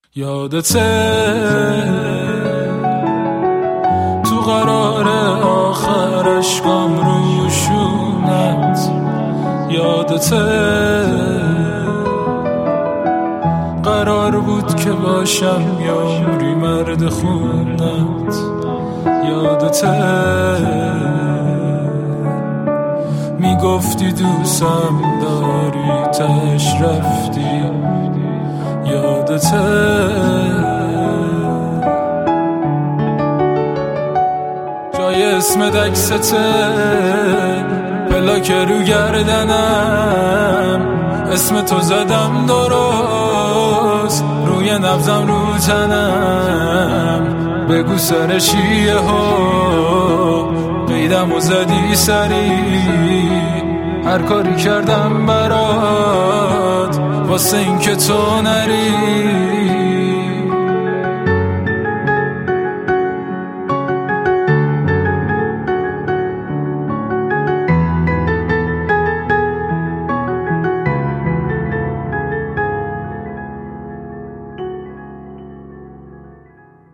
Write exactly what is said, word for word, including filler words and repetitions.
یادته تو قرار آخر عشقام رو شونت، یادته قرار بود که باشم یا عمری مرد خونت، یادته میگفتی دوستم داری تش رفتی، یادته جای اسم دکسته پلاک رو گردنم، اسم تو زدم درست روی نبضم رو تنم، بگو سر شیه ها قیدم و زدی سری، هر کاری کردم برات واسه این که تو نری.